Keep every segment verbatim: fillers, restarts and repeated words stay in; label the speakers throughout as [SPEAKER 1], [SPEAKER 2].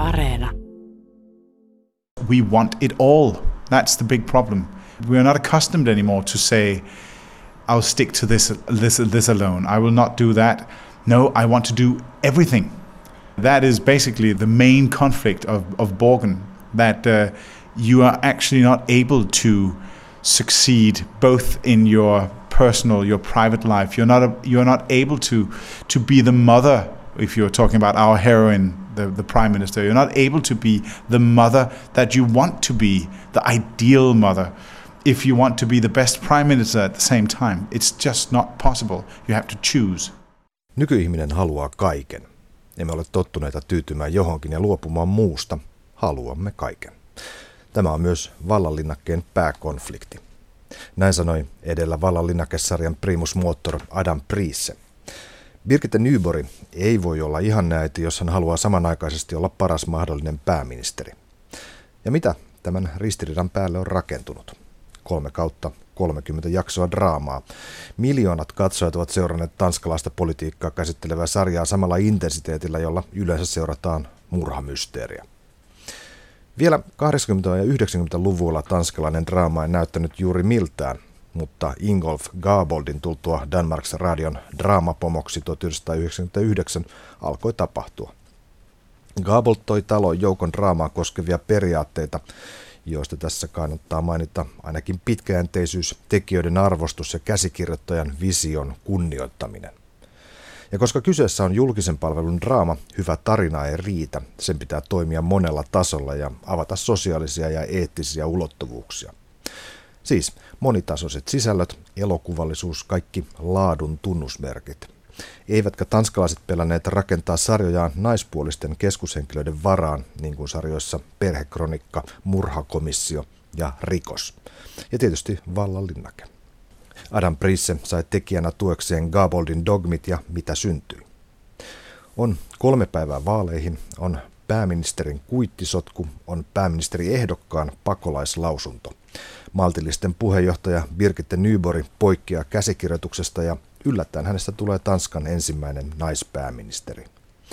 [SPEAKER 1] Areena.
[SPEAKER 2] We want it all. That's the big problem. We are not accustomed anymore to say, I'll stick to this, this, this alone. I will not do that. No, I want to do everything. That is basically the main conflict of, of Borgen, that uh, you are actually not able to succeed both in your personal, your private life. You're not a, you're not able to to be the mother. If you're talking about our heroine, the, the prime minister, you're not able to be the mother that you want to be, the ideal mother. If you want to be the best prime minister at the same time, it's just not possible. You have to choose.
[SPEAKER 3] Nykyihminen haluaa kaiken. Emme ole tottuneita tyytymään johonkin ja luopumaan muusta. Haluamme kaiken. Tämä on myös vallanlinnakkeen pääkonflikti. Näin sanoi edellä vallanlinnakesarjan primus motor Adam Priesse. Birgitte Nyborg ei voi olla ihanneäiti, jos hän haluaa samanaikaisesti olla paras mahdollinen pääministeri. Ja mitä tämän ristiriidan päälle on rakentunut? Kolme kautta kolmekymmentä jaksoa draamaa. Miljoonat katsojat ovat seuranneet tanskalaista politiikkaa käsittelevää sarjaa samalla intensiteetillä, jolla yleensä seurataan murhamysteeriä. Vielä kahdeksankymmentä- ja yhdeksänkymmentäluvulla tanskalainen draama ei näyttänyt juuri miltään, mutta Ingolf Gaboldin tultua Danmarks Radion draamapomoksi tuhatyhdeksänsataayhdeksänkymmentäyhdeksän alkoi tapahtua. Gabold toi taloon joukon draamaa koskevia periaatteita, joista tässä kannattaa mainita ainakin pitkäjänteisyys, tekijöiden arvostus ja käsikirjoittajan vision kunnioittaminen. Ja koska kyseessä on julkisen palvelun draama, hyvä tarina ei riitä. Sen pitää toimia monella tasolla ja avata sosiaalisia ja eettisiä ulottuvuuksia. Siis monitasoiset sisällöt, elokuvallisuus, kaikki laadun tunnusmerkit. Eivätkä tanskalaiset pelänneet rakentaa sarjojaan naispuolisten keskushenkilöiden varaan, niin kuin sarjoissa Perhekronikka, Murhakomissio ja Rikos. Ja tietysti Vallanlinnake. Adam Priesse sai tekijänä tuekseen Gaboldin dogmit ja mitä syntyi. On kolme päivää vaaleihin, on pääministerin kuittisotku, on pääministeriehdokkaan pakolaislausunto. Maltillisten puheenjohtaja Birgitte Nyborg poikkeaa käsikirjoituksesta ja yllättäen hänestä tulee Tanskan ensimmäinen naispääministeri.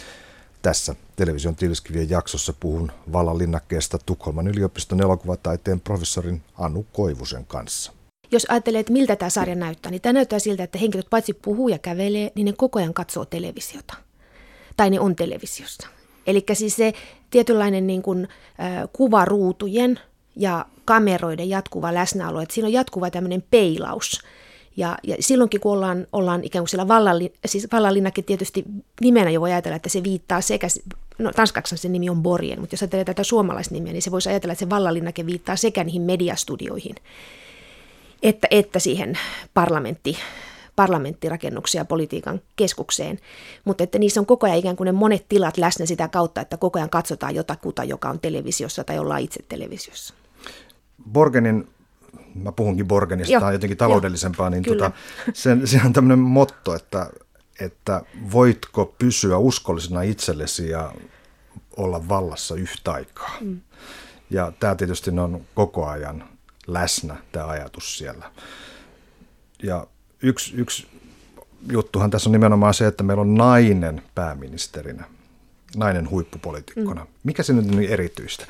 [SPEAKER 3] Tässä television Tilskivien jaksossa puhun vallanlinnakkeesta Tukholman yliopiston elokuvataiteen professorin Anu Koivusen kanssa.
[SPEAKER 4] Jos ajattelee, että miltä tämä sarja näyttää, niin tämä näyttää siltä, että henkilöt paitsi puhuu ja kävelee, niin ne koko ajan katsoo televisiota. Tai ne on televisiossa. Eli siis se tietynlainen niin kuin, äh, kuvaruutujen ja kameroiden jatkuva läsnäolo, että siinä on jatkuva tämmöinen peilaus. Ja, ja silloinkin, kun ollaan, ollaan ikään kuin siellä vallanli, siis vallanlinnake tietysti nimenä jo voi ajatella, että se viittaa sekä, no tanskaksi se nimi on Borgen, mutta jos ajattelee tätä suomalaisnimiä, niin se voisi ajatella, että se vallanlinnake viittaa sekä niihin mediastudioihin, että, että siihen parlamentti, parlamenttirakennukseen ja politiikan keskukseen. Mutta että niissä on koko ajan ikään kuin ne monet tilat läsnä sitä kautta, että koko ajan katsotaan jotakuta, joka on televisiossa tai ollaan itse televisiossa.
[SPEAKER 3] Borgenin, mä puhunkin Borgenista,
[SPEAKER 4] Joo,
[SPEAKER 3] tämä on jotenkin taloudellisempaa,
[SPEAKER 4] jo,
[SPEAKER 3] niin tota, sen, se on tämmöinen motto, että, että voitko pysyä uskollisena itsellesi ja olla vallassa yhtä aikaa. Mm. Ja tämä tietysti on koko ajan läsnä, tämä ajatus siellä. Ja yksi, yksi juttuhan tässä on nimenomaan se, että meillä on nainen pääministerinä, nainen huippupoliitikkona. Mm. Mikä se nyt on niin erityistä?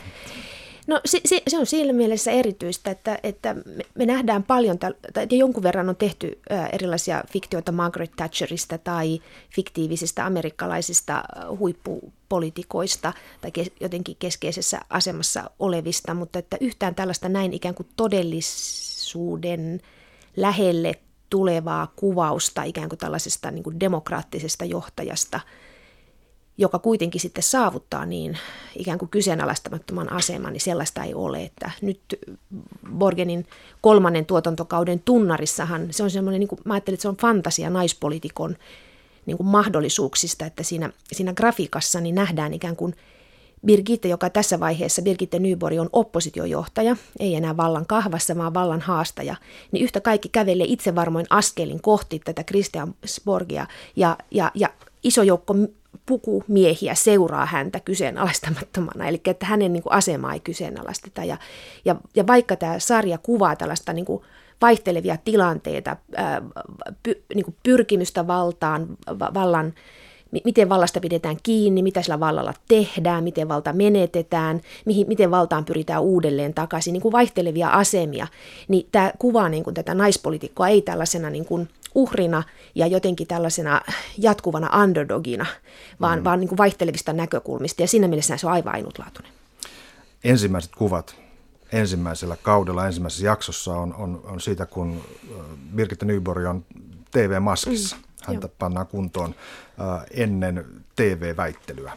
[SPEAKER 4] No se, se, se on siinä mielessä erityistä, että, että me, me nähdään paljon, tai jonkun verran on tehty ä, erilaisia fiktioita Margaret Thatcherista tai fiktiivisistä amerikkalaisista huippupolitikoista tai kes, jotenkin keskeisessä asemassa olevista, mutta että yhtään tällaista näin ikään kuin todellisuuden lähelle tulevaa kuvausta ikään kuin tällaisesta niin kuin demokraattisesta johtajasta, joka kuitenkin sitten saavuttaa niin ikään kuin kyseenalaistamattoman aseman, niin sellaista ei ole. Että nyt Borgenin kolmannen tuotantokauden tunnarissahan se on semmoinen, niin kuin, mä ajattelin, että se on fantasia naispoliitikon niin kuin mahdollisuuksista, että siinä, siinä grafiikassa niin nähdään ikään kuin Birgitte, joka tässä vaiheessa, Birgitte Nyborg on oppositiojohtaja, ei enää vallan kahvassa, vaan vallan haastaja, niin yhtä kaikki kävelee itsevarmoin askelin kohti tätä Christiansborgia ja, ja, ja iso joukko pukumiehiä seuraa häntä kyseenalaistamattomana, eli että hänen niin kuin asemaa ei kyseenalaisteta. Ja, ja, ja vaikka tämä sarja kuvaa tällaista niin kuin vaihtelevia tilanteita, ää, py, niin kuin pyrkimystä valtaan, vallan miten vallasta pidetään kiinni, mitä sillä vallalla tehdään, miten valta menetetään, mihin, miten valtaan pyritään uudelleen takaisin, niin kuin vaihtelevia asemia. Niin tämä kuvaa niin kuin tätä naispolitiikkoa ei tällaisena niin kuin uhrina ja jotenkin tällaisena jatkuvana underdogina, vaan, mm. vaan niin kuin vaihtelevista näkökulmista, ja siinä mielessä se on aivan ainutlaatuinen.
[SPEAKER 3] Ensimmäiset kuvat ensimmäisellä kaudella, ensimmäisessä jaksossa on, on, on siitä, kun Birgitte Nyborg on T V-maskissa. Mm. Häntä Joo. pannaan kuntoon äh, ennen T V-väittelyä.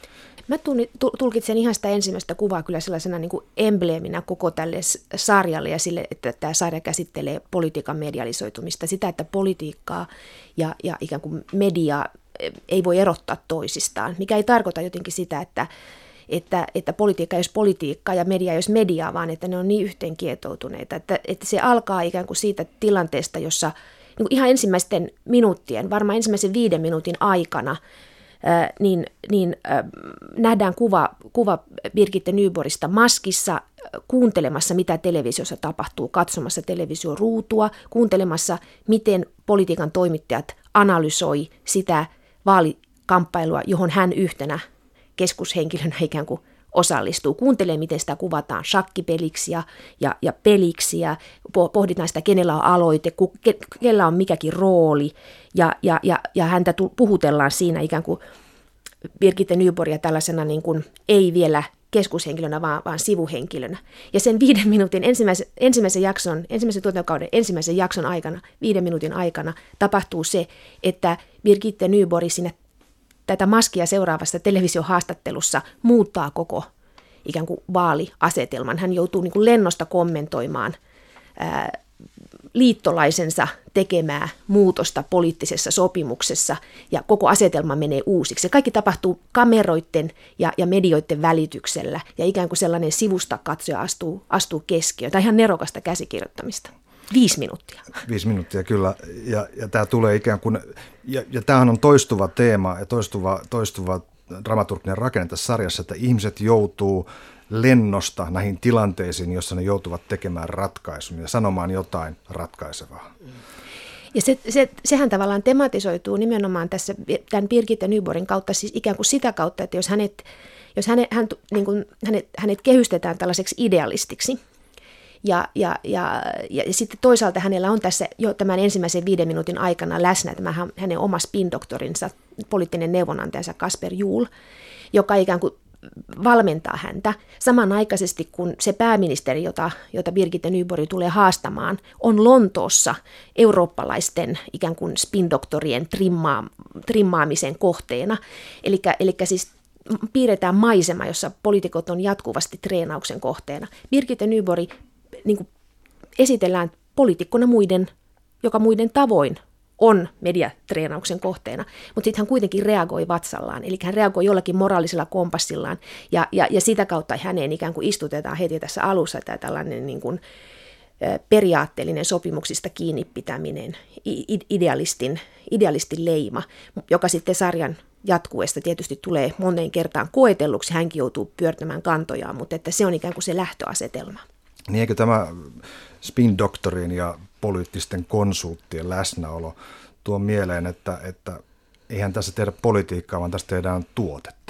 [SPEAKER 4] Mä tulkitsen ihan sitä ensimmäistä kuvaa kyllä sellaisena niin kuin embleeminä koko tälle sarjalle ja sille, että tämä sarja käsittelee politiikan medialisoitumista. Sitä, että politiikkaa ja, ja ikään kuin media ei voi erottaa toisistaan, mikä ei tarkoita jotenkin sitä, että, että, että politiikka ei olisi politiikkaa ja media ei olisi mediaa, vaan että ne on niin yhteenkietoutuneita. Että, että se alkaa ikään kuin siitä tilanteesta, jossa niin ihan ensimmäisten minuuttien, varmaan ensimmäisen viiden minuutin aikana, ää, niin, niin ää, nähdään kuva, kuva Birgitte Nyborgista maskissa, kuuntelemassa, mitä televisiossa tapahtuu, katsomassa televisioruutua, kuuntelemassa, miten politiikan toimittajat analysoi sitä vaalikamppailua, johon hän yhtenä keskushenkilönä ikään kuin osallistuu. Kuuntelee, miten sitä kuvataan shakkipeliksi ja, ja, ja peliksi ja pohditaan sitä, kenellä on aloite, ke, kellä on mikäkin rooli ja, ja, ja, ja häntä puhutellaan siinä ikään kuin Birgitte Nyborgia tällaisena niin kuin ei vielä keskushenkilönä, vaan, vaan sivuhenkilönä. Ja sen viiden minuutin ensimmäisen, ensimmäisen jakson, ensimmäisen tuotantokauden ensimmäisen jakson aikana, viiden minuutin aikana tapahtuu se, että Birgitte Nyborg sinne tätä maskia seuraavassa televisiohaastattelussa muuttaa koko ikään kuin vaaliasetelman. Hän joutuu niin kuin lennosta kommentoimaan ää, liittolaisensa tekemää muutosta poliittisessa sopimuksessa, ja koko asetelma menee uusiksi. Se kaikki tapahtuu kameroiden ja, ja medioiden välityksellä, ja ikään kuin sellainen sivusta katsoja astuu, astuu keskiöön. Tämä on ihan nerokasta käsikirjoittamista. Viisi minuuttia.
[SPEAKER 3] Viisi minuuttia, kyllä. Ja, ja tämä tulee ikään kuin, ja, ja tämähän on toistuva teema ja toistuva, toistuva dramaturginen rakenne tässä sarjassa, että ihmiset joutuu lennosta näihin tilanteisiin, jossa ne joutuvat tekemään ratkaisun ja sanomaan jotain ratkaisevaa.
[SPEAKER 4] Ja se, se, sehän tavallaan tematisoituu nimenomaan tässä tämän Birgitte Nyborgin kautta, siis ikään kuin sitä kautta, että jos hänet, jos hänet, hän, niin kuin, hänet, hänet kehystetään tällaiseksi idealistiksi, Ja, ja, ja, ja sitten toisaalta hänellä on tässä jo tämän ensimmäisen viiden minuutin aikana läsnä tämä hänen oma spin-doktorinsa, poliittinen neuvonantajansa Kasper Juhl, joka ikään kuin valmentaa häntä samanaikaisesti, kun se pääministeri, jota, jota Birgitte Nyborg tulee haastamaan, on Lontoossa eurooppalaisten ikään kuin spin-doktorien trimmaa, trimmaamisen kohteena. Eli siis piirretään maisema, jossa poliitikot on jatkuvasti treenauksen kohteena. Birgitte Nyborg niin kuin esitellään poliitikkona muiden, joka muiden tavoin on mediatreenauksen kohteena, mutta sitten hän kuitenkin reagoi vatsallaan, eli hän reagoi jollakin moraalisella kompassillaan, ja, ja, ja sitä kautta häneen ikään kuin istutetaan heti tässä alussa tämä tällainen niin kuin periaatteellinen sopimuksista kiinni pitäminen, idealistin, idealistin leima, joka sitten sarjan jatkuessa tietysti tulee moneen kertaan koetelluksi, hänkin joutuu pyörtämään kantojaan, mutta että se on ikään kuin se lähtöasetelma.
[SPEAKER 3] Niin eikö tämä spin-doktorin ja poliittisten konsulttien läsnäolo tuo mieleen, että, että eihän tässä tehdä politiikkaa, vaan tässä tehdään tuotetta?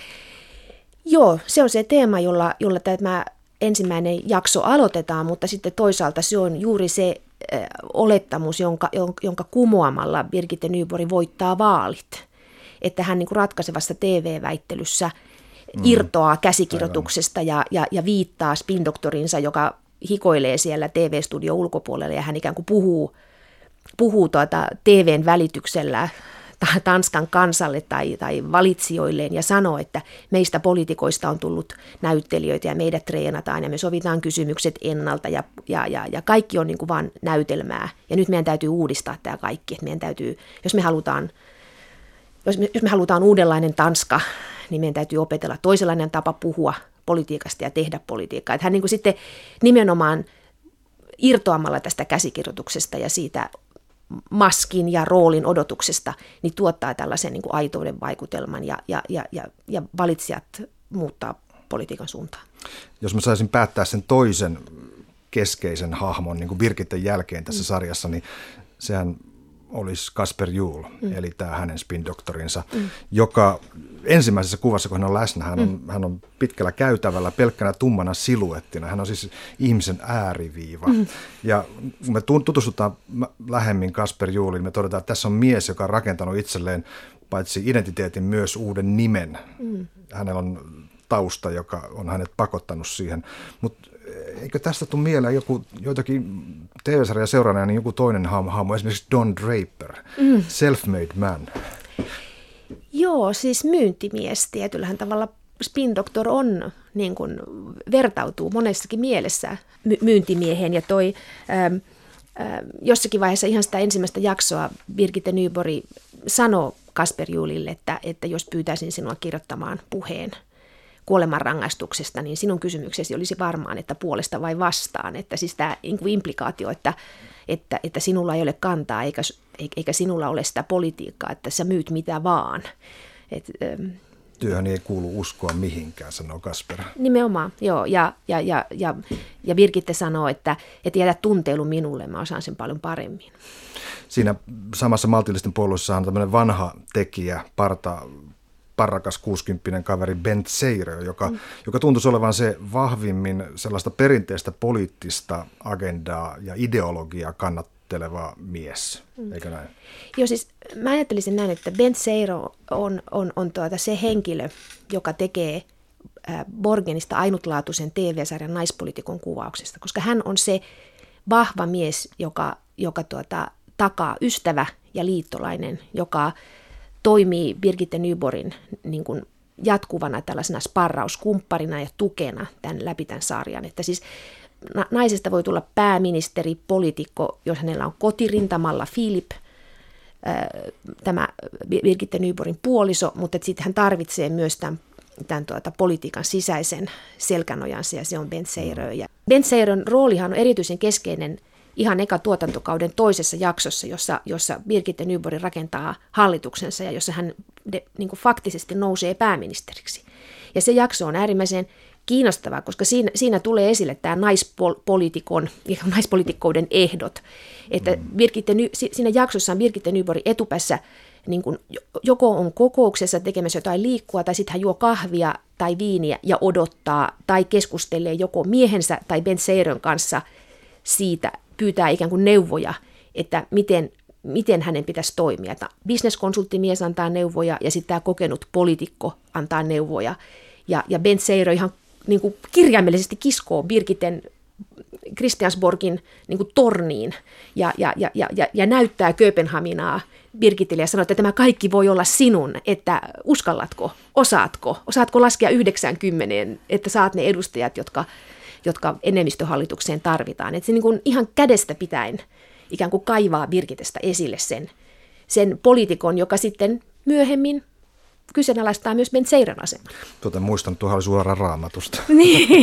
[SPEAKER 4] Joo, se on se teema, jolla, jolla tämä ensimmäinen jakso aloitetaan, mutta sitten toisaalta se on juuri se äh, olettamus, jonka, jonka kumoamalla Birgitte Nyborg voittaa vaalit. Että hän niin kuin ratkaisevassa T V-väittelyssä mm. irtoaa käsikirjoituksesta ja, ja, ja viittaa spin-doktorinsa, joka hikoilee siellä T V-studio ulkopuolella, ja hän ikään kuin puhuu, puhuu tuota T V:n välityksellä Tanskan kansalle tai, tai valitsijoilleen ja sanoo, että meistä poliitikoista on tullut näyttelijöitä ja meidät treenataan ja me sovitaan kysymykset ennalta ja, ja, ja, ja kaikki on niin kuin vaan näytelmää. Ja nyt meidän täytyy uudistaa tämä kaikki, että meidän täytyy, jos me halutaan, jos me, jos me halutaan uudenlainen Tanska, niin meidän täytyy opetella toisenlainen tapa puhua politiikasta ja tehdä politiikkaa. Että hän niin kuin sitten nimenomaan irtoamalla tästä käsikirjoituksesta ja siitä maskin ja roolin odotuksesta, niin tuottaa tällaisen niin kuin aitouden vaikutelman ja, ja, ja, ja, ja valitsijat muuttaa politiikan suuntaan. Jos
[SPEAKER 3] mä saisin päättää sen toisen keskeisen hahmon niin kuin Birgitten jälkeen tässä mm. sarjassa, niin sehän olisi Kasper Juhl, mm. eli tämä hänen spin-doktorinsa, mm. joka ensimmäisessä kuvassa, kun hän on läsnä, hän on, mm. hän on pitkällä käytävällä pelkkänä tummana siluettina. Hän on siis ihmisen ääriviiva. Mm. Ja kun me tutustutaan lähemmin Kasper Juhliin, me todetaan, että tässä on mies, joka on rakentanut itselleen paitsi identiteetin myös uuden nimen. Mm. Hänellä on tausta, joka on hänet pakottanut siihen. Mutta eikö tästä tule mieleen joku, joitakin T V-sarjaa seuraajana, niin joku toinen hahmo, esimerkiksi Don Draper, mm. self-made man?
[SPEAKER 4] Joo, siis myyntimies tietyllähän tavalla. Spin Doctor on, niin kuin, vertautuu monessakin mielessä my- myyntimieheen ja toi ähm, äh, jossakin vaiheessa ihan sitä ensimmäistä jaksoa Birgitte Nyborg sanoi Kasper Juhlille, että, että jos pyytäisin sinua kirjoittamaan puheen kuolemanrangaistuksesta, niin sinun kysymyksesi olisi varmaan, että puolesta vai vastaan. Että siis tämä implikaatio, että, että, että sinulla ei ole kantaa eikä, eikä sinulla ole sitä politiikkaa, että sä myyt mitä vaan. Et, ähm,
[SPEAKER 3] Työhön ei kuulu uskoa mihinkään, sanoo Kasper.
[SPEAKER 4] Nimenomaan, joo. Ja, ja, ja, ja, ja Birgitte sanoo, että, että jätä tunteilu minulle, mä osaan sen paljon paremmin.
[SPEAKER 3] Siinä samassa maltillisten puolueessa on tämmöinen vanha tekijä, parta, parrakas kuusikymppinen kaveri Bent Seirö, joka, mm. joka tuntuisi olevan se vahvimmin sellaista perinteistä poliittista agendaa ja ideologiaa kannatteleva mies, mm. eikö näin?
[SPEAKER 4] Joo, siis mä ajattelisin näin, että Bent Seirö on, on, on tuota se henkilö, joka tekee äh, Borgenista ainutlaatuisen T V-sarjan naispoliitikon kuvauksesta, koska hän on se vahva mies, joka, joka tuota, takaa ystävä ja liittolainen, joka toimii Birgitte Nyborgin niin kuin jatkuvana tällaisena sparrauskumpparina ja tukena tämän läpi tämän sarjan. Että siis naisesta voi tulla pääministeri, poliitikko, jos hänellä on kotirintamalla Philip, tämä Birgitte Nyborgin puoliso, mutta sitten hän tarvitsee myös tämän, tämän tuota, politiikan sisäisen selkänojansa, ja se on Bent Seirö. Ja Bent Seirön roolihan on erityisen keskeinen ihan eka tuotantokauden toisessa jaksossa, jossa, jossa Birgitte Nyborg rakentaa hallituksensa ja jossa hän de, niin kuin faktisesti nousee pääministeriksi. Ja se jakso on äärimmäisen kiinnostava, koska siinä, siinä tulee esille tämä naispoliitikon ja naispoliitikkouden ehdot. Että Birgitte, siinä jaksossa on Birgitte Nyborg etupäässä niin kuin joko on kokouksessa tekemässä jotain liikkua, tai sitten hän juo kahvia tai viiniä ja odottaa, tai keskustelee joko miehensä tai Bent Seirön kanssa siitä, pyytää ikään kuin neuvoja, että miten, miten hänen pitäisi toimia. Bisneskonsulttimies antaa neuvoja ja sitten tämä kokenut poliitikko antaa neuvoja. Ja, ja Bent Seirö ihan niin kuin kirjaimellisesti kiskoo Birgitten Christiansborgin niin kuin torniin ja, ja, ja, ja, ja näyttää Kööpenhaminaa Birgittelle ja sanoo, että tämä kaikki voi olla sinun, että uskallatko, osaatko, osaatko laskea yhdeksäänkymmeneen, että saat ne edustajat, jotka jotka enemmistöhallitukseen tarvitaan. Että se niin kuin ihan kädestä pitäen ikään kuin kaivaa Birgittestä esille sen, sen poliitikon, joka sitten myöhemmin kyseenalaistaa myös Bent Seirön aseman.
[SPEAKER 3] Tuota muistan, tuohon oli suoraan Raamatusta.
[SPEAKER 4] niin.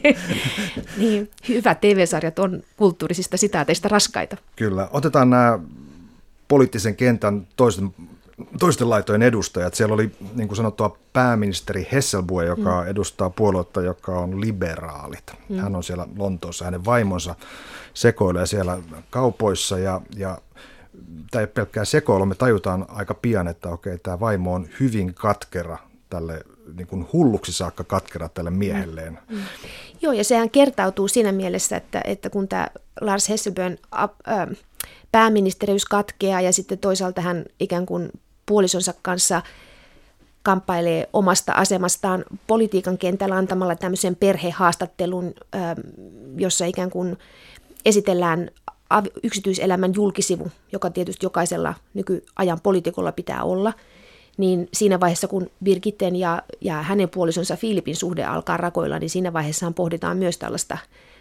[SPEAKER 4] niin, hyvät T V-sarjat on kulttuurisista sitaateista raskaita.
[SPEAKER 3] Kyllä. Otetaan nämä poliittisen kentän toisten, toisten laitojen edustajat. Siellä oli niin kuin sanottua pääministeri Hesselbue, joka mm. edustaa puoluetta, joka on liberaalit. Mm. Hän on siellä Lontoossa, hänen vaimonsa sekoilee siellä kaupoissa ja, ja tämä ei ole pelkkää sekoilua, me tajutaan aika pian, että okei, tämä vaimo on hyvin katkera tälle, niin kuin hulluksi saakka katkera tälle miehelleen. Mm. Mm.
[SPEAKER 4] Joo, ja sehän kertautuu siinä mielessä, että, että kun tämä Lars Hesselbuen äh, pääministeriys katkeaa ja sitten toisaalta hän ikään kuin puolisonsa kanssa kamppailee omasta asemastaan politiikan kentällä antamalla tämmöisen perhehaastattelun, äh, jossa ikään kuin esitellään yksityiselämän julkisivu, joka tietysti jokaisella nykyajan poliitikolla pitää olla, niin siinä vaiheessa, kun Birgitten ja, ja hänen puolisonsa Philipin suhde alkaa rakoilla, niin siinä vaiheessaan pohditaan myös tällaista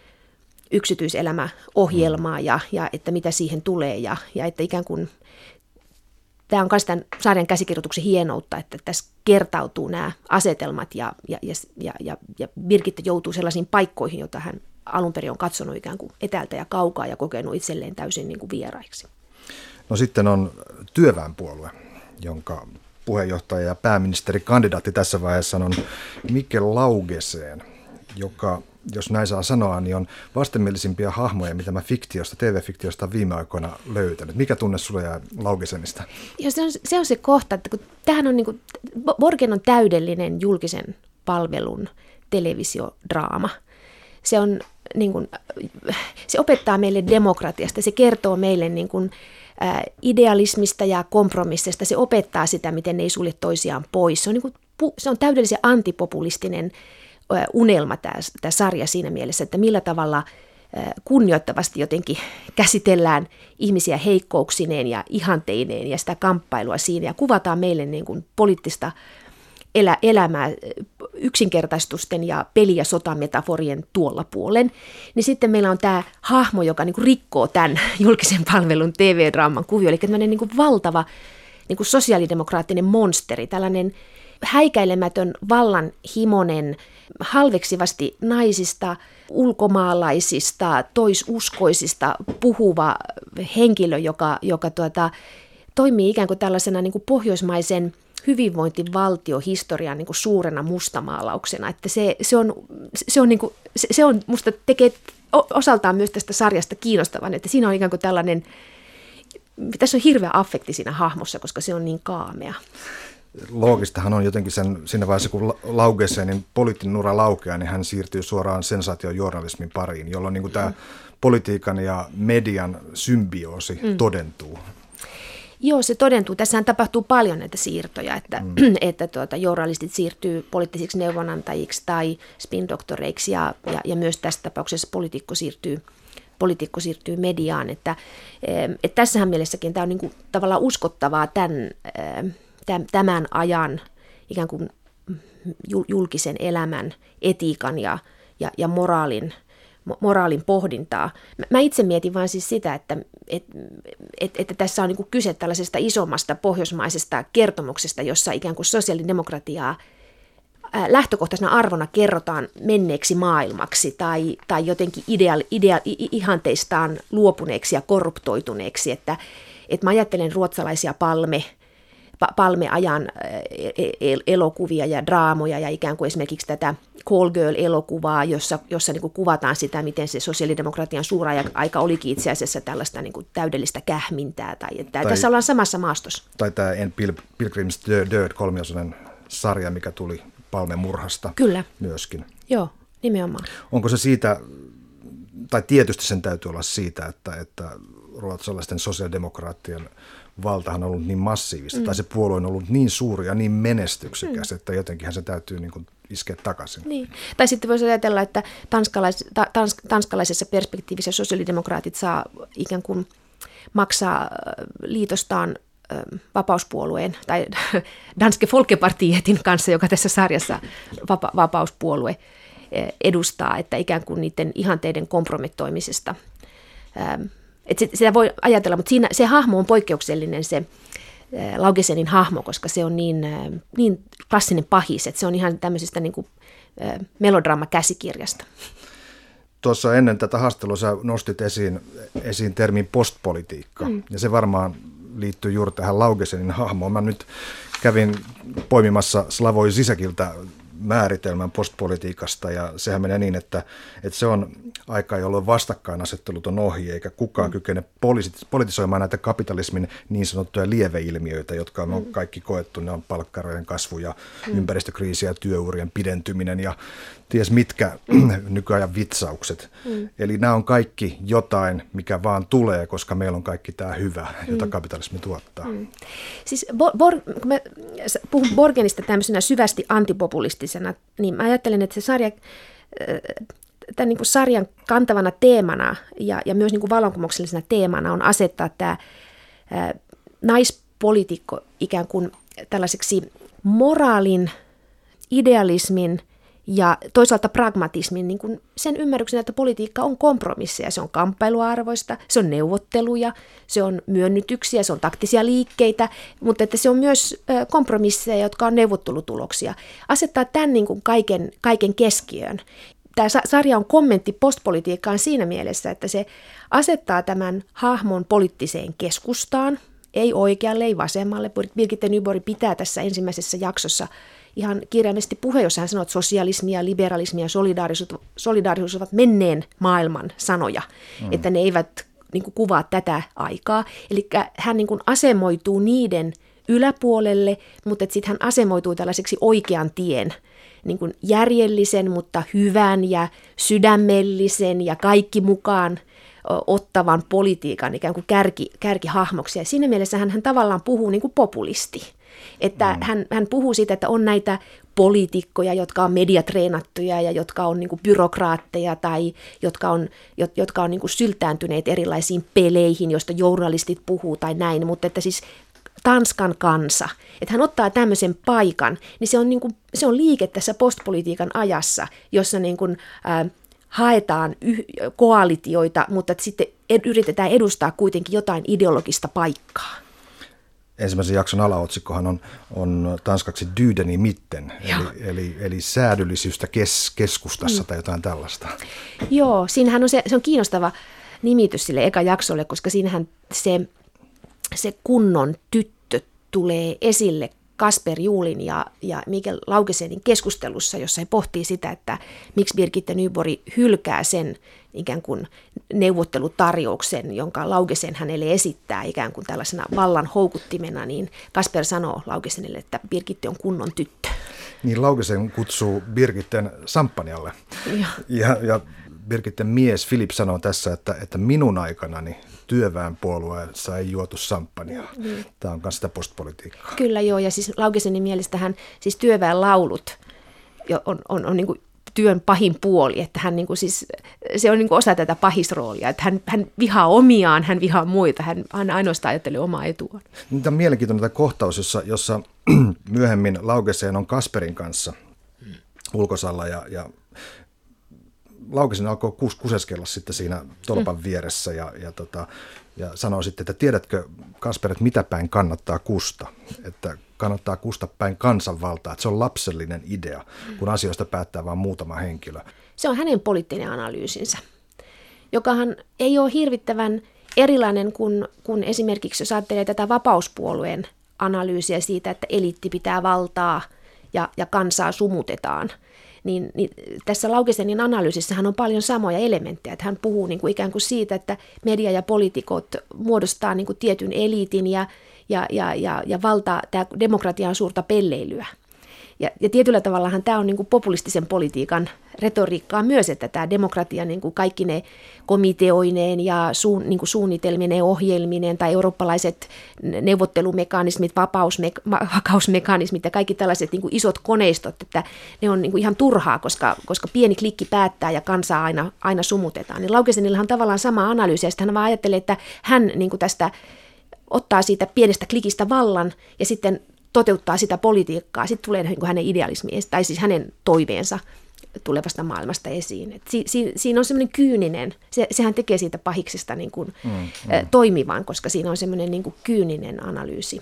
[SPEAKER 4] yksityiselämäohjelmaa ja, ja että mitä siihen tulee ja, ja että ikään kuin tämä on myös tämän sarjan käsikirjoituksen hienoutta, että tässä kertautuu nämä asetelmat ja, ja, ja, ja, ja Birgitte joutuu sellaisiin paikkoihin, joita hän alun perin on katsonut ikään kuin etäältä ja kaukaa ja kokenut itselleen täysin niin kuin vieraiksi.
[SPEAKER 3] No sitten on työväenpuolue, jonka puheenjohtaja ja pääministerikandidaatti tässä vaiheessa on Mikkel Laugeseen, joka jos näin saa sanoa, niin on vastenmielisimpiä hahmoja, mitä mä fiktiosta, T V-fiktiosta on viime aikoina löytänyt. Mikä tunne sulle jää Laugesenista?
[SPEAKER 4] Ja se on se, on se kohta, että kun tämähän on niin kuin, Borgen on täydellinen julkisen palvelun televisiodraama. Se on niin kuin, se opettaa meille demokratiasta, se kertoo meille niin kuin, ä, idealismista ja kompromissista, se opettaa sitä, miten ne ei sulje toisiaan pois. Se on, niin kuin, se on täydellisen antipopulistinen ä, unelma tämä, tämä sarja siinä mielessä, että millä tavalla ä, kunnioittavasti jotenkin käsitellään ihmisiä heikkouksineen ja ihanteineen ja sitä kamppailua siinä ja kuvataan meille niin kuin poliittista elä, elämää yksinkertaistusten ja peli- ja sotametaforien tuolla puolen, niin sitten meillä on tämä hahmo, joka niin kuin rikkoo tämän julkisen palvelun T V-draaman kuvio, eli tämmöinen niin kuin valtava niin kuin sosiaalidemokraattinen monsteri, tällainen häikäilemätön, vallanhimoinen, halveksivasti naisista, ulkomaalaisista, toisuskoisista puhuva henkilö, joka, joka tuota, toimii ikään kuin tällaisena niin kuin pohjoismaisen hyvinvointivaltiohistorian niin kuin suurena mustamaalauksena, että se, se on, se on, niin kuin, se, se on musta tekee osaltaan myös tästä sarjasta kiinnostavan, että siinä on ikään kuin tällainen, tässä on hirveä affekti siinä hahmossa, koska se on niin kaamea.
[SPEAKER 3] Loogistahan on jotenkin sen, siinä vaiheessa, kun Laugesenin poliittinen ura laukeaa, niin hän siirtyy suoraan sensaatiojournalismin pariin, jolloin niin kuin tämä politiikan ja median symbioosi mm. todentuu.
[SPEAKER 4] Joo, se todentuu. Tässähän tapahtuu paljon näitä siirtoja, että, mm. että tuota, journalistit siirtyy poliittisiksi neuvonantajiksi tai spin-doktoreiksi ja, ja, ja myös tässä tapauksessa poliitikko siirtyy, poliitikko siirtyy mediaan. Että, että tässähän mielessäkin tämä on niin kuin tavallaan uskottavaa tämän, tämän ajan ikään kuin julkisen elämän, etiikan ja, ja, ja moraalin moraalin pohdintaa. Mä itse mietin vaan siis sitä, että, että, että tässä on niin kuin kyse tällaisesta isommasta pohjoismaisesta kertomuksesta, jossa ikään kuin sosiaalidemokratiaa lähtökohtaisena arvona kerrotaan menneeksi maailmaksi tai, tai jotenkin idea, idea, ihanteistaan luopuneeksi ja korruptoituneeksi. Että, että mä ajattelen ruotsalaisia palme, palmeajan elokuvia ja draamoja ja ikään kuin esimerkiksi tätä Call Girl-elokuvaa, jossa, jossa niin kuin kuvataan sitä, miten se sosiaalidemokratian suura aika olikin itse asiassa tällaista niin kuin täydellistä kähmintää. Tai, että tai, tässä ollaan samassa maastossa. Tai
[SPEAKER 3] tämä En Pilgrim's Död kolmiosainen sarja, mikä tuli palmemurhasta.
[SPEAKER 4] Kyllä.
[SPEAKER 3] Myöskin.
[SPEAKER 4] Joo, nimenomaan.
[SPEAKER 3] Onko se siitä, tai tietysti sen täytyy olla siitä, että, että ruotsalaisten sosiaalidemokraattien valtahan on ollut niin massiivista, mm. tai se puolue on ollut niin suuri ja niin menestyksekäs, mm. että jotenkinhän se täytyy niin kuin iskeä takaisin.
[SPEAKER 4] Niin. Tai sitten voisi ajatella, että tanskalais, ta, tans, tanskalaisessa perspektiivissä sosiaalidemokraatit saa ikään kuin maksaa liitostaan vapauspuolueen tai Danske Folkepartietin kanssa, joka tässä sarjassa vapa, vapauspuolue edustaa, että ikään kuin niiden ihanteiden kompromettoimisesta. Että sitä voi ajatella, mutta siinä se hahmo on poikkeuksellinen, se Laugesenin hahmo, koska se on niin, niin klassinen pahis, että se on ihan tämmöisestä niin kuin melodraama-käsikirjasta.
[SPEAKER 3] Tuossa ennen tätä haastattelua sä nostit esiin, esiin termin postpolitiikka, mm. ja se varmaan liittyy juuri tähän Laugesenin hahmoon. Mä nyt kävin poimimassa Slavoj Zizekiltä määritelmän postpolitiikasta, ja sehän menee niin, että, että se on aika, jolloin vastakkainasettelut on ohi, eikä kukaan mm. kykene politisoimaan näitä kapitalismin niin sanottuja lieveilmiöitä, jotka on mm. kaikki koettu. Ne on palkkarojen kasvu ja mm. ympäristökriisi ja työurien pidentyminen ja ties mitkä nykyajan vitsaukset. Mm. Eli nämä on kaikki jotain, mikä vaan tulee, koska meillä on kaikki tämä hyvä, jota mm. kapitalismi tuottaa. Mm.
[SPEAKER 4] Siis Bor- Bor- kun mä puhun Borgenista tämmöisenä syvästi antipopulistisena, niin mä ajattelen, että se sarja, tämän niin kuin sarjan kantavana teemana ja, ja myös niin kuin vallankumouksellisena teemana on asettaa tämä ää, naispoliitikko ikään kuin tällaiseksi moraalin, idealismin ja toisaalta pragmatismin, niin kuin sen ymmärryksen, että politiikka on kompromisseja, se on kamppailuarvoista, se on neuvotteluja, se on myönnytyksiä, se on taktisia liikkeitä, mutta että se on myös kompromisseja, jotka on neuvottelutuloksia. Asettaa tämän niin kuin kaiken, kaiken keskiöön. Tämä sarja on kommentti postpolitiikkaan siinä mielessä, että se asettaa tämän hahmon poliittiseen keskustaan, ei oikealle, ei vasemmalle. Birgitte Nyborg pitää tässä ensimmäisessä jaksossa ihan kirjaimellisesti puhe, jossa hän sanoo, että sosialismi ja liberalismi ja solidaarisuus, solidaarisuus ovat menneen maailman sanoja, mm. että ne eivät niin kuin kuvaa tätä aikaa. Eli hän niin kuin asemoituu niiden yläpuolelle, mutta sitten hän asemoituu tällaiseksi oikean tien, niin kuin järjellisen, mutta hyvän ja sydämellisen ja kaikki mukaan ottavan politiikan ikään kuin kärki, kärkihahmoksi. Ja siinä mielessä hän, hän tavallaan puhuu niin kuin populisti. Että mm. hän, hän puhuu siitä, että on näitä poliitikkoja, jotka on mediatreenattuja ja jotka on niin kuin byrokraatteja tai jotka on, jotka on niin kuin syltääntyneet erilaisiin peleihin, joista journalistit puhuu tai näin, mutta että siis Tanskan kansa, että hän ottaa tämmöisen paikan, niin se on, niin kuin, se on liike tässä postpolitiikan ajassa, jossa niin kuin, äh, haetaan yh- koalitioita, mutta sitten ed- yritetään edustaa kuitenkin jotain ideologista paikkaa.
[SPEAKER 3] Ensimmäisen jakson alaotsikkohan on, on tanskaksi dydeni mitten, eli, eli, eli säädyllisyystä kes, keskustassa mm. tai jotain tällaista.
[SPEAKER 4] Joo, siinähän on se, se on kiinnostava nimitys sille eka jaksolle, koska siinähän se, se kunnon tyttö tulee esille Kasper Juhlin ja, ja Mikael Laugesenin keskustelussa, jossa he pohtii sitä, että miksi Birgitte Nyborg hylkää sen ikään kuin neuvottelutarjouksen, jonka Laugesen hänelle esittää ikään kuin tällaisena vallan houkuttimena, niin Kasper sanoo Laugesenille, että Birgitte on kunnon tyttö.
[SPEAKER 3] Niin Laugesen kutsuu Birgitten samppanjalle.
[SPEAKER 4] Ja,
[SPEAKER 3] ja, ja Birgitten mies Philip sanoo tässä, että, että minun aikanani työväenpuolueessa ei juotu samppania. Mm. Tämä on myös sitä postpolitiikkaa.
[SPEAKER 4] Kyllä joo, ja siis Laugesenin mielestähän siis työväenlaulut on, on, on niin kuin työn pahin puoli, että hän niin kuin siis, se on niin kuin osa tätä pahisroolia, että hän, hän vihaa omiaan, hän vihaa muita, hän, hän ainoastaan ajattelee omaa etuaan.
[SPEAKER 3] Tämä on mielenkiintoinen tämä kohtaus, jossa, jossa myöhemmin Laugesen on Kasperin kanssa ulkosalla ja, ja Laugesen alkoi kus, kuseskella sitten siinä tolpan mm. vieressä ja, ja, tota, ja sanoi sitten, että tiedätkö Kasper, että mitä päin kannattaa kusta, että kannattaa kusta päin kansanvaltaa, että se on lapsellinen idea, kun asioista päättää vain muutama henkilö.
[SPEAKER 4] Se on hänen poliittinen analyysinsä, jokahan ei ole hirvittävän erilainen kuin, kuin esimerkiksi, jos ajattelee tätä vapauspuolueen analyysiä siitä, että eliitti pitää valtaa ja, ja kansaa sumutetaan. Niin, niin tässä Laugesenin analyysissähän on paljon samoja elementtejä, että hän puhuu niin kuin ikään kuin siitä, että media ja poliitikot muodostaa niin kuin tietyn eliitin ja, ja, ja, ja, ja valta, tämä demokratia on suurta pelleilyä. Ja, ja tietyllä tavallahan tämä on niin kuin populistisen politiikan retoriikkaa myös, että tämä demokratia niin kuin kaikki ne komiteoineen ja suun, niin kuin suunnitelminen ohjelminen tai eurooppalaiset neuvottelumekanismit, vapausme- vakausmekanismit ja kaikki tällaiset niin kuin isot koneistot, että ne on niin kuin ihan turhaa, koska, koska pieni klikki päättää ja kansaa aina, aina sumutetaan. Niin Laugesenillahan on tavallaan sama analyysi ja sitten hän vaan ajattelee, että hän niin kuin tästä ottaa siitä pienestä klikistä vallan ja sitten toteuttaa sitä politiikkaa, sitten tulee hänen idealismiin, tai siis hänen toiveensa tulevasta maailmasta esiin. Et si, si, siinä on semmoinen kyyninen, se, sehän tekee siitä pahiksesta niin kuin, mm, mm. toimivan, koska siinä on semmoinen niin kuin kyyninen analyysi.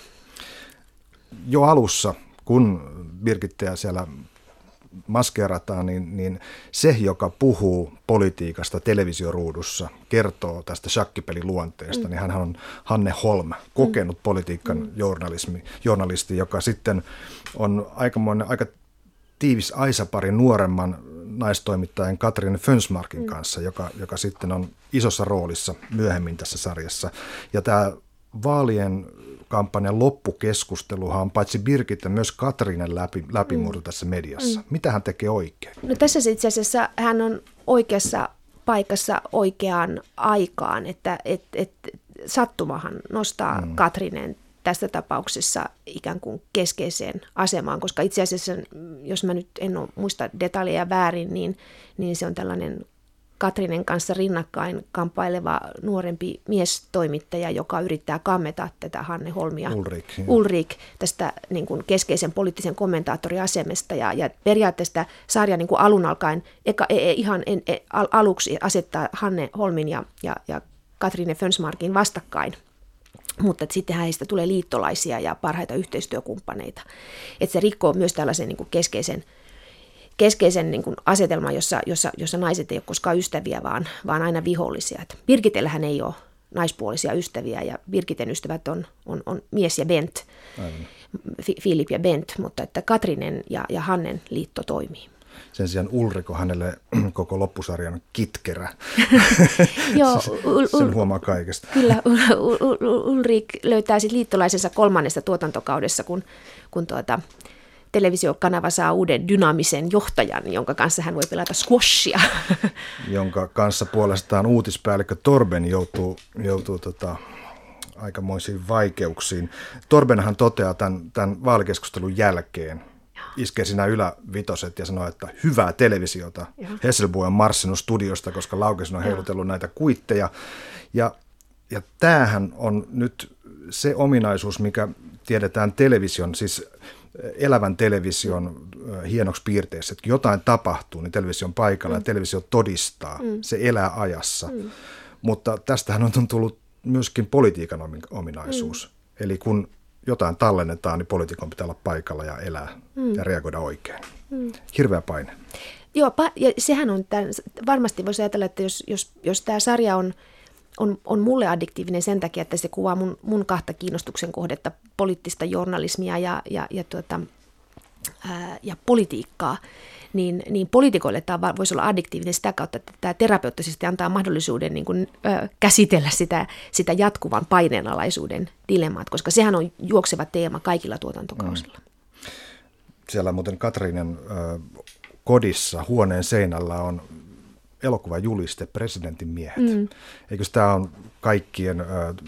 [SPEAKER 3] Jo alussa, kun Birgitteä siellä maskeerataan, niin, niin se, joka puhuu politiikasta televisioruudussa, kertoo tästä shakkipelin luonteesta, mm. niin hän on Hanne Holm, kokenut mm. politiikan mm. journalismi, journalisti, joka sitten on aikamoinen, aika tiivis aisapari nuoremman naistoimittajan Katrin Fönsmarkin mm. kanssa, joka, joka sitten on isossa roolissa myöhemmin tässä sarjassa. Ja tämä vaalien kampanjan loppukeskusteluhan on paitsi Birgitte myös Katrinen läpi, läpimurto mm. tässä mediassa. Mm. Mitä hän tekee oikein? No
[SPEAKER 4] tässä itse asiassa hän on oikeassa paikassa oikeaan aikaan, että et, et, sattumahan nostaa mm. Katrinen tässä tapauksessa ikään kuin keskeiseen asemaan, koska itse asiassa, jos mä nyt en ole muista detaljeja väärin, niin, niin se on tällainen Katrinen kanssa rinnakkain kamppaileva nuorempi miestoimittaja, joka yrittää kammeta tätä Hanne Holmia,
[SPEAKER 3] Ulrik,
[SPEAKER 4] Ulrik tästä niin kuin keskeisen poliittisen kommentaattoriasemasta. Ja, ja periaatteessa sarja niin kuin alun alkaen eka, e, ihan en, e, al, aluksi asettaa Hanne Holmin ja, ja, ja Katrine Fönsmarkin vastakkain. Mutta sitten heistä tulee liittolaisia ja parhaita yhteistyökumppaneita. Että se rikkoo myös tällaisen niin kuin keskeisen keskeisen niin kuin asetelman, jossa, jossa, jossa naiset ei ole koskaan ystäviä, vaan, vaan aina vihollisia. Et Birgitellähän ei ole naispuolisia ystäviä, ja Birgitten ystävät on, on, on mies ja Bent. Aivan. Philip ja Bent, mutta että Katrinen ja, ja Hannen liitto toimii.
[SPEAKER 3] Sen sijaan Ulriko hänelle koko loppusarjan kitkerä.
[SPEAKER 4] Joo,
[SPEAKER 3] sen huomaa kaikesta.
[SPEAKER 4] Kyllä, Ulrik löytää sitten liittolaisensa kolmannessa tuotantokaudessa, kun, kun tuota, televisiokanava saa uuden dynaamisen johtajan, jonka kanssa hän voi pelata squashia.
[SPEAKER 3] Jonka kanssa puolestaan uutispäällikkö Torben joutuu, joutuu tota, aikamoisiin vaikeuksiin. Torbenhan toteaa tämän, tämän vaalikeskustelun jälkeen, iskee siinä ylävitoset ja sanoo, että hyvää televisiota. Hesselbo on marssinut studiosta, koska Laukesen on heilutellut näitä kuitteja. Ja, ja tämähän on nyt se ominaisuus, mikä tiedetään television, siis elävän television hienoksi piirteessä, että kun jotain tapahtuu, niin television paikalla mm. ja televisio todistaa. Mm. Se elää ajassa. Mm. Mutta tästähän on tullut myöskin politiikan ominaisuus. Mm. Eli kun jotain tallennetaan, niin poliitikon pitää olla paikalla ja elää mm. ja reagoida oikein. Mm. Hirveä paine.
[SPEAKER 4] Joo, ja sehän on, tämän, varmasti voisi ajatella, että jos, jos, jos tämä sarja on, on, on mulle addiktiivinen sen takia, että se kuvaa mun, mun kahta kiinnostuksen kohdetta, poliittista journalismia ja, ja, ja, tuota, ää, ja politiikkaa, niin, niin poliitikoille tämä voisi olla addiktiivinen sitä kautta, että tämä terapeuttisesti antaa mahdollisuuden niin kuin, ö, käsitellä sitä, sitä jatkuvan paineenalaisuuden dilemmaat, koska sehän on juokseva teema kaikilla tuotantokausilla. Mm.
[SPEAKER 3] Siellä muuten Katrinen ö, kodissa huoneen seinällä on elokuvajuliste Presidentin miehet. Mm. Eikö tämä on kaikkien ö,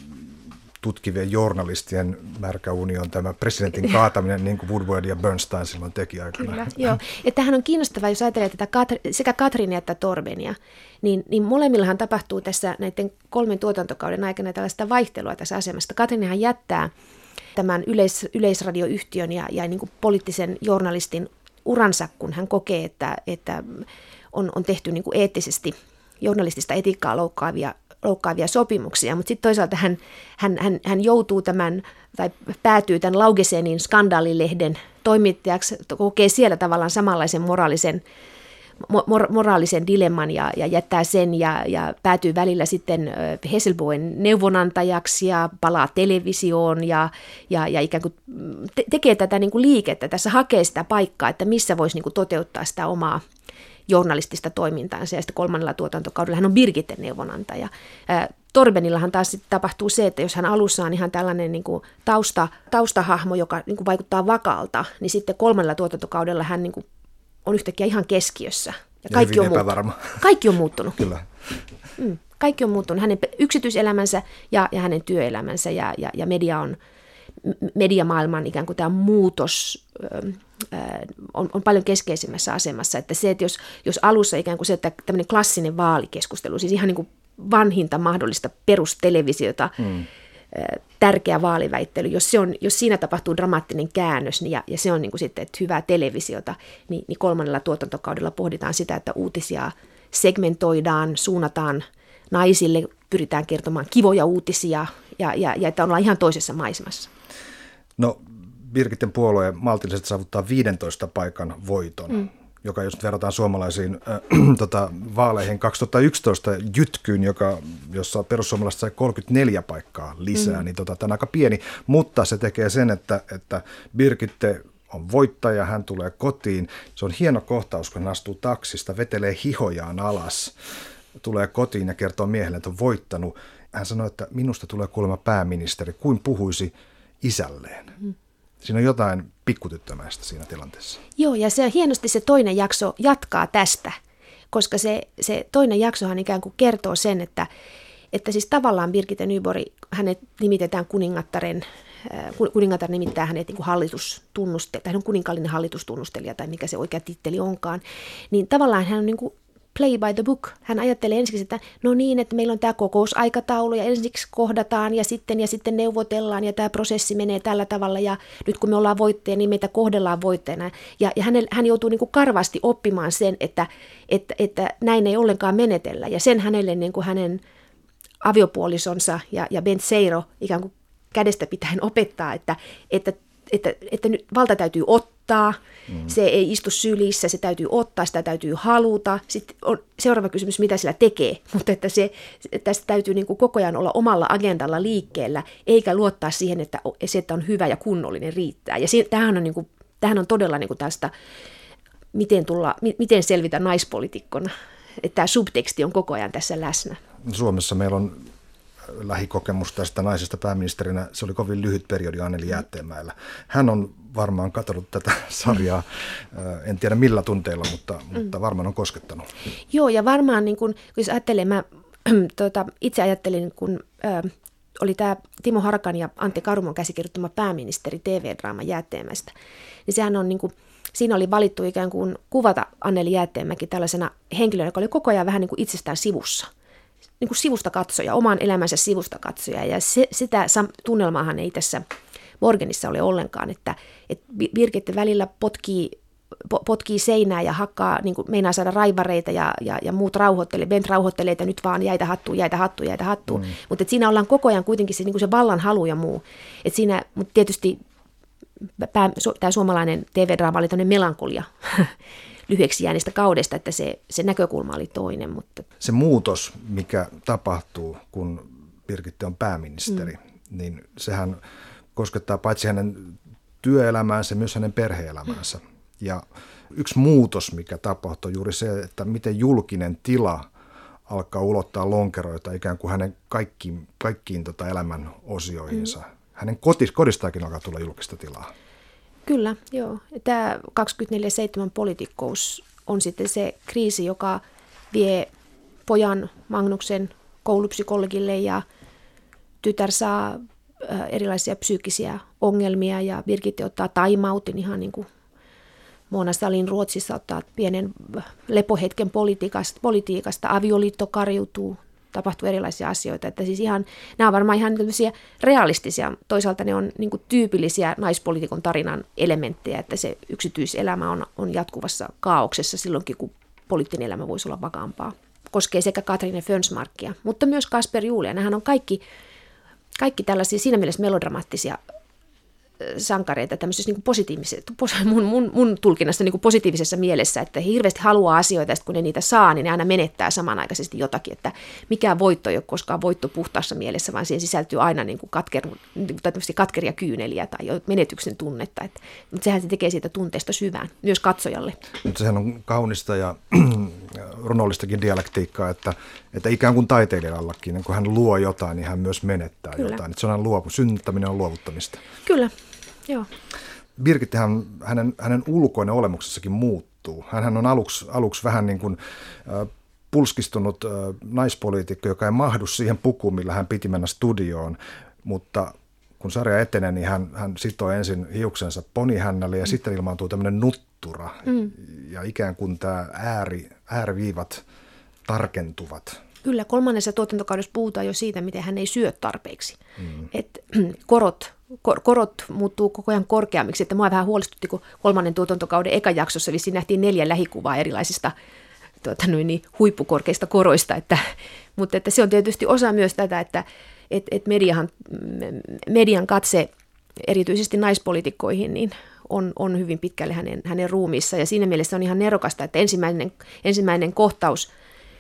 [SPEAKER 3] tutkivien journalistien märkä union tämä presidentin kaataminen, niin kuin Woodward ja Bernstein silloin teki aikana.
[SPEAKER 4] Kyllä, joo. Että tämähän on kiinnostavaa, jos ajattelee tätä Katri, sekä Katrinia että Torbenia, niin, niin molemmillahan tapahtuu tässä näiden kolmen tuotantokauden aikana tällaista vaihtelua tässä asemasta. Katrinihan jättää tämän yleis, yleisradioyhtiön ja, ja niin kuin poliittisen journalistin uransa, kun hän kokee, että, että on, on tehty niin kuin eettisesti journalistista etiikkaa loukkaavia loukkaavia sopimuksia, mutta sitten toisaalta hän, hän, hän, hän joutuu tämän, tai päätyy tämän Laugesenin skandaalilehden toimittajaksi, kokee siellä tavallaan samanlaisen moraalisen, mor, moraalisen dilemman ja, ja jättää sen ja, ja päätyy välillä sitten Hesselboen neuvonantajaksi ja palaa televisioon ja, ja, ja ikään kuin te, tekee tätä niin kuin liikettä, tässä hakee sitä paikkaa, että missä voisi niin kuin toteuttaa sitä omaa journalistista toimintaansa, ja sitten kolmannella tuotantokaudella hän on Birgitten neuvonantaja. Torbenillahan taas sitten tapahtuu se, että jos hän alussa on ihan tällainen niin kuin tausta, taustahahmo, joka niin kuin vaikuttaa vakaalta, niin sitten kolmannella tuotantokaudella hän niin kuin on yhtäkkiä ihan keskiössä. Ja kaikki, on muuttunut. kaikki on muuttunut.
[SPEAKER 3] Kyllä.
[SPEAKER 4] Mm, kaikki on muuttunut. Hänen yksityiselämänsä ja, ja hänen työelämänsä ja, ja, ja media on, mediamaailman ikään kuin tämä muutos On, on paljon keskeisemmässä asemassa, että se, että jos, jos alussa ikään kuin se, että tämmöinen klassinen vaalikeskustelu, siis ihan niin kuin vanhinta mahdollista perustelevisiota, mm. tärkeä vaaliväittely, jos, se on, jos siinä tapahtuu dramaattinen käännös niin ja, ja se on niin kuin sitten, että hyvää televisiota, niin, niin kolmannella tuotantokaudella pohditaan sitä, että uutisia segmentoidaan, suunnataan naisille, pyritään kertomaan kivoja uutisia ja, ja, ja että ollaan ihan toisessa maisemassa.
[SPEAKER 3] No, Birgitten puolue maltillisesti saavuttaa viidentoista paikan voiton, mm. joka jos verrataan suomalaisiin äh, tota, vaaleihin kaksituhattayksitoista jytkyyn, joka, jossa perussuomalaiset sai kolmekymmentäneljä paikkaa lisää, mm. niin tota, tämä on aika pieni, mutta se tekee sen, että, että Birgitte on voittaja, hän tulee kotiin. Se on hieno kohtaus, kun hän astuu taksista, vetelee hihojaan alas, tulee kotiin ja kertoo miehelle, että on voittanut. Hän sanoi, että minusta tulee kuulemma pääministeri, kuin puhuisi isälleen. Mm. Siinä on jotain pikkutyttömäistä siinä tilanteessa.
[SPEAKER 4] Joo, ja se hienosti se toinen jakso jatkaa tästä, koska se, se toinen jaksohan ikään kuin kertoo sen, että, että siis tavallaan Birgitte Nyborg, hänet nimitetään kuningattaren, kuningatar nimittää hänet niin kuin hallitustunnustelija, tai hän on kuninkaallinen hallitustunnustelija, tai mikä se oikea titteli onkaan, niin tavallaan hän on niin kuin play by the book. Hän ajattelee ensiksi, että no niin, että meillä on tämä kokousaikataulu ja ensiksi kohdataan ja sitten, ja sitten neuvotellaan ja tämä prosessi menee tällä tavalla ja nyt kun me ollaan voittajia, niin meitä kohdellaan voittajana. Ja, ja hän, hän joutuu niin kuin karvasti oppimaan sen, että, että, että näin ei ollenkaan menetellä ja sen hänelle niin kuin hänen aviopuolisonsa ja, ja Bent Seiro ikään kuin kädestä pitäen opettaa, että, että että, että nyt valta täytyy ottaa, mm. se ei istu sylissä, se täytyy ottaa, sitä täytyy haluta. Sitten on seuraava kysymys, mitä sillä tekee, mutta että se, tästä täytyy niin kuin koko ajan olla omalla agendalla liikkeellä, eikä luottaa siihen, että se, että on hyvä ja kunnollinen riittää. Ja se, tämähän, on niin kuin, tämähän on todella niin kuin tästä, miten, tulla, miten selvitä naispolitiikkona, että tämä subteksti on koko ajan tässä läsnä. Suomessa
[SPEAKER 3] meillä on lähikokemus tästä naisesta pääministerinä. Se oli kovin lyhyt periodi Anneli Jäätteenmäellä. Hän on varmaan katsonut tätä sarjaa, en tiedä millä tunteilla, mutta, mm. mutta varmaan on koskettanut.
[SPEAKER 4] Joo, ja varmaan niin kun, jos ajattelee, mä tuota, itse ajattelin, kun ö, oli tämä Timo Harakan ja Antti Karumon käsikirjoittama pääministeri T V-draama Jäätteenmäestä, niin sehän on niin kuin, siinä oli valittu ikään kuin kuvata Anneli Jäätteenmäki tällaisena henkilönä, joka oli koko ajan vähän niin kuin itsestään sivussa. Niin kuin sivusta katsoja, oman elämänsä sivusta katsoja. Ja se, sitä tunnelmaahan ei tässä Morgenissa ole ollenkaan, että, että Birgitte välillä potkii, potkii seinää ja hakkaa, niin kuin meinaa saada raivareita ja, ja, ja muut rauhoittelee. Bent rauhoittelee, että nyt vaan jäitä hattuun, jäitä hattuun, jäitä hattuun. Mm. Mutta siinä ollaan koko ajan kuitenkin se, niin kuin se vallan halu ja muu. Et siinä, mutta tietysti tämä suomalainen T V-draama oli tämmöinen melankolia lyhyeksi jäänistä kaudesta, että se, se näkökulma oli toinen. Mutta
[SPEAKER 3] se muutos, mikä tapahtuu, kun Birgitte on pääministeri, mm. niin sehän koskettaa paitsi hänen työelämäänsä, myös hänen perhe-elämäänsä. Mm. Ja yksi muutos, mikä tapahtuu, on juuri se, että miten julkinen tila alkaa ulottaa lonkeroita ikään kuin hänen kaikkiin, kaikkiin tota elämän osioihinsa. Mm. Hänen kotis, kodistaakin alkaa tulla julkista tilaa.
[SPEAKER 4] Kyllä, joo. Tämä kaksikymmentäneljä seitsemän politiikkous on sitten se kriisi, joka vie pojan Magnuksen koulupsykologille ja tytär saa erilaisia psyykkisiä ongelmia ja Birgitte ottaa time-outin ihan niin kuin Mona Sahlin Ruotsissa ottaa pienen lepohetken politiikasta, politiikasta. Avioliitto kariutuu, tapahtuu erilaisia asioita. Että siis ihan, nämä on varmaan ihan realistisia. Toisaalta ne on niin kuin tyypillisiä naispolitiikon tarinan elementtejä, että se yksityiselämä on, on jatkuvassa kaauksessa silloinkin, kun poliittinen elämä voisi olla vakaampaa. Koskee sekä Katrine Fönsmarkia, mutta myös Kasper Julia. Nämähän on kaikki, kaikki tällaisia siinä mielessä melodramaattisia sankareita tämmöisessä niin positiivisessa, mun, mun, mun tulkinnassa niin positiivisessa mielessä, että he hirveästi haluaa asioita, ja kun ne niitä saa, niin ne aina menettää samanaikaisesti jotakin, että mikään voitto ei ole koskaan voitto puhtaassa mielessä, vaan siihen sisältyy aina niin kuin katker, tai katkeria kyyneliä tai menetyksen tunnetta, että, mutta sehän se tekee siitä tunteesta syvään, myös katsojalle.
[SPEAKER 3] Mutta sehän on kaunista ja runollistakin dialektiikkaa, että, että ikään kuin taiteilijallakin, niin kun hän luo jotain, niin hän myös menettää Kyllä. jotain, että se on luovu, synnyttäminen on luovuttamista.
[SPEAKER 4] Kyllä. Joo.
[SPEAKER 3] Birgittehän, hänen, hänen ulkoinen olemuksessakin muuttuu. Hänhän on aluksi, aluksi vähän niin kuin äh, pulskistunut äh, naispoliitikko, joka ei mahdu siihen pukuun, millä hän piti mennä studioon, mutta kun sarja etenee, niin hän, hän sitoo ensin hiuksensa ponihännälle ja mm. sitten ilmaantuu tämmöinen nuttura mm. ja ikään kuin tämä ääri, ääriviivat tarkentuvat.
[SPEAKER 4] Kyllä, kolmannessa tuotantokaudessa puhutaan jo siitä, miten hän ei syö tarpeeksi. Mm. Et, korot, kor, korot muuttuu koko ajan korkeammiksi. Että mua vähän huolestutti, kun kolmannen tuotantokauden eka jaksossa vissiin nähtiin neljä lähikuvaa erilaisista tuota, noin, niin, huippukorkeista koroista. Että, mutta että se on tietysti osa myös tätä, että et, et mediahan, median katse erityisesti naispoliitikkoihin niin on, on hyvin pitkälle hänen, hänen ruumiissa. Ja siinä mielessä on ihan nerokasta, että ensimmäinen, ensimmäinen kohtaus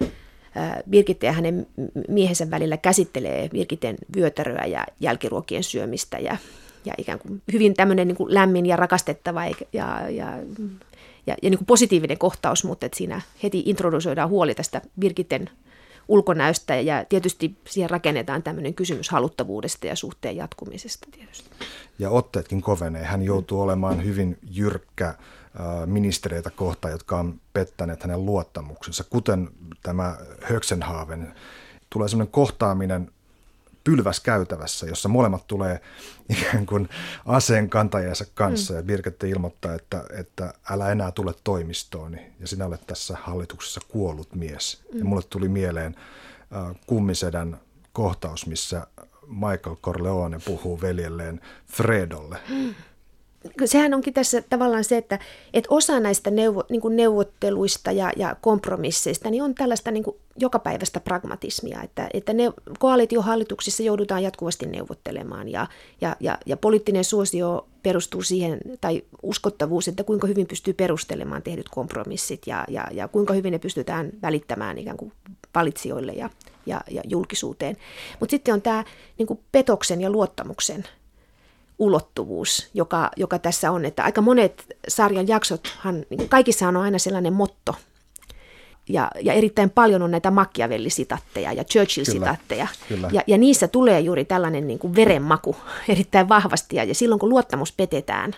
[SPEAKER 4] Birgitte ja hänen miehensä välillä käsittelee Birgitten vyötäröä ja jälkiruokien syömistä ja, ja ikään kuin hyvin tämmöinen niin kuin lämmin ja rakastettava ja, ja, ja, ja niin kuin positiivinen kohtaus, mutta että siinä heti introdusoidaan huoli tästä Birgitten ulkonäöstä ja tietysti siihen rakennetaan tämmöinen kysymys haluttavuudesta ja suhteen jatkumisesta tietysti.
[SPEAKER 3] Ja otteetkin kovenee. Hän joutuu olemaan hyvin jyrkkä ministereitä kohtaan, jotka on pettäneet hänen luottamuksensa, kuten tämä Höxenhaven. Tulee sellainen kohtaaminen pylväskäytävässä, jossa molemmat tulee ikään kuin aseen kantajansa kanssa, mm. ja Birgitte ilmoittaa, että, että älä enää tule toimistoon, ja sinä olet tässä hallituksessa kuollut mies. Mm. Ja mulle tuli mieleen äh, Kummisedän kohtaus, missä Michael Corleone puhuu veljelleen Fredolle. Mm.
[SPEAKER 4] sehän onkin tässä tavallaan se, että, että osa näistä neuvo, niin kuin neuvotteluista ja, ja kompromisseista niin on tällaista niin kuin jokapäiväistä pragmatismia, että, että ne, koalitiohallituksissa joudutaan jatkuvasti neuvottelemaan ja, ja, ja, ja poliittinen suosio perustuu siihen, tai uskottavuus, että kuinka hyvin pystyy perustelemaan tehdyt kompromissit ja, ja, ja kuinka hyvin ne pystytään välittämään ikään kuin valitsijoille ja, ja, ja julkisuuteen. Mutta sitten on tämä niin kuin petoksen ja luottamuksen ulottuvuus, joka, joka tässä on, että aika monet sarjan jaksothan, niin kaikissahan on aina sellainen motto, ja, ja erittäin paljon on näitä Machiavelli-sitatteja ja Churchill-sitatteja, kyllä, kyllä. Ja, ja niissä tulee juuri tällainen niin kuin verenmaku erittäin vahvasti, ja, ja silloin kun luottamus petetään,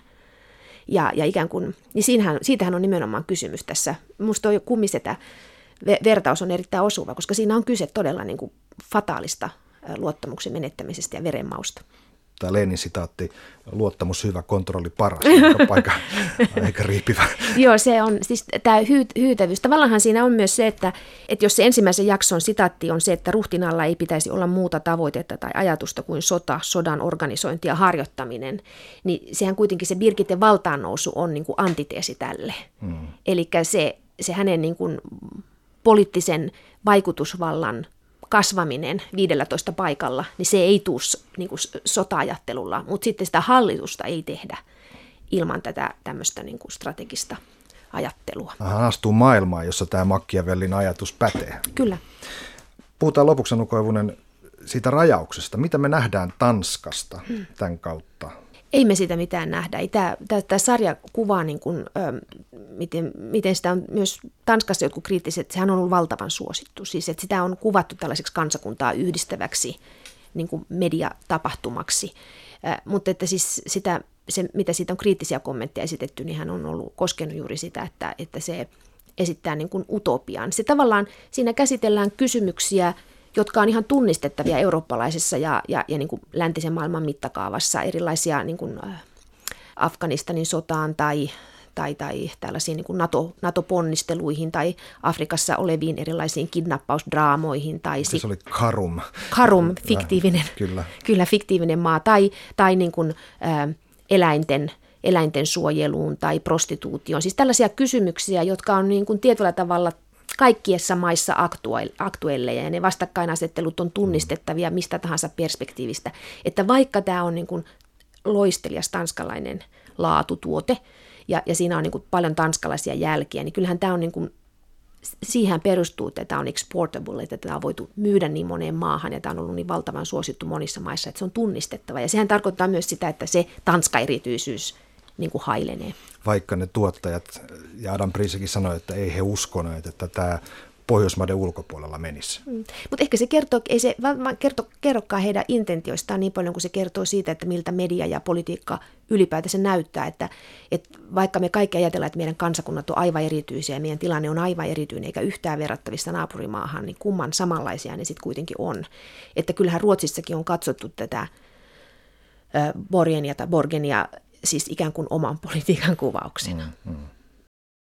[SPEAKER 4] ja, ja ikään kuin, niin siinähän, siitähän on nimenomaan kysymys tässä. Minusta tuo Kummisetä vertaus on erittäin osuva, koska siinä on kyse todella niin kuin fataalista luottamuksen menettämisestä ja verenmausta.
[SPEAKER 3] Tämä Lenin sitaatti, luottamus hyvä, kontrolli paras, paikka aika riipivä.
[SPEAKER 4] Joo, se on siis tämä hyy- hyytävyys. Tavallaan siinä on myös se, että, että jos se ensimmäisen jakson sitaatti on se, että ruhtinaalla ei pitäisi olla muuta tavoitetta tai ajatusta kuin sota, sodan organisointi ja harjoittaminen, niin sehän kuitenkin se Birgitten valtaannousu on niin kuin antiteesi tälle. Hmm. Eli se, se hänen niin kuin poliittisen vaikutusvallan kasvaminen viidellätoista paikalla, niin se ei tule niin kuin sota-ajattelulla, mutta sitten sitä hallitusta ei tehdä ilman tätä tämmöistä niin kuin strategista ajattelua.
[SPEAKER 3] Hän astuu maailmaan, jossa tämä Machiavellin ajatus pätee.
[SPEAKER 4] Kyllä.
[SPEAKER 3] Puhutaan lopuksi, Anu Koivunen, siitä rajauksesta. Mitä me nähdään Tanskasta hmm. tämän kautta?
[SPEAKER 4] Ei me sitä mitään nähdä. Tämä, tämä, tämä sarja kuvaa, niin kuin, ö, miten, miten sitä on myös Tanskassa jotkut kriittiset, sehän on ollut valtavan suosittu. Siis, että sitä on kuvattu tällaiseksi kansakuntaa yhdistäväksi niin kuin mediatapahtumaksi. Ö, mutta että siis sitä, se, mitä siitä on kriittisiä kommentteja esitetty, niin hän on ollut koskenut juuri sitä, että, että se esittää niin kuin utopian. Se tavallaan, siinä käsitellään kysymyksiä, jotka on ihan tunnistettavia eurooppalaisessa ja, ja, ja niin kuin läntisen maailman mittakaavassa, erilaisia niin kuin Afganistanin sotaan tai, tai, tai tällaisiin niin kuin NATO, NATO-ponnisteluihin tai Afrikassa oleviin erilaisiin kidnappausdraamoihin. Tai
[SPEAKER 3] se oli Karum.
[SPEAKER 4] Karum, fiktiivinen,
[SPEAKER 3] kyllä.
[SPEAKER 4] kyllä fiktiivinen maa, tai, tai niin kuin, ä, eläinten, eläinten suojeluun tai prostituutioon. Siis tällaisia kysymyksiä, jotka on niin kuin tietyllä tavalla kaikkiessa maissa aktuelleja, ja ne vastakkainasettelut on tunnistettavia mistä tahansa perspektiivistä. Että vaikka tämä on niin kuin loistelias tanskalainen laatutuote, ja, ja siinä on niin kuin paljon tanskalaisia jälkiä, niin kyllähän tämä on niin kuin, siihen perustuu, että tämä on exportable, että tämä on voitu myydä niin moneen maahan, ja tämä on ollut niin valtavan suosittu monissa maissa, että se on tunnistettava. Ja sehän tarkoittaa myös sitä, että se Tanska-erityisyys niin kuin hailenee.
[SPEAKER 3] Vaikka ne tuottajat, ja Adam Prisekin sanoi, että ei he uskoneet, että tämä Pohjoismaiden ulkopuolella menisi. Mm.
[SPEAKER 4] Mutta ehkä se kertoo, ei se kerto, kerrokaan heidän intentioistaan niin paljon kuin se kertoo siitä, että miltä media ja politiikka ylipäätänsä näyttää. Että, että vaikka me kaikki ajatellaan, että meidän kansakunnat on aivan erityisiä ja meidän tilanne on aivan erityinen eikä yhtään verrattavissa naapurimaahan, niin kumman samanlaisia ne sitten kuitenkin on. Että kyllähän Ruotsissakin on katsottu tätä äh, Borgenia tai Borgenia siis ikään kuin oman politiikan kuvauksen. Mm, mm.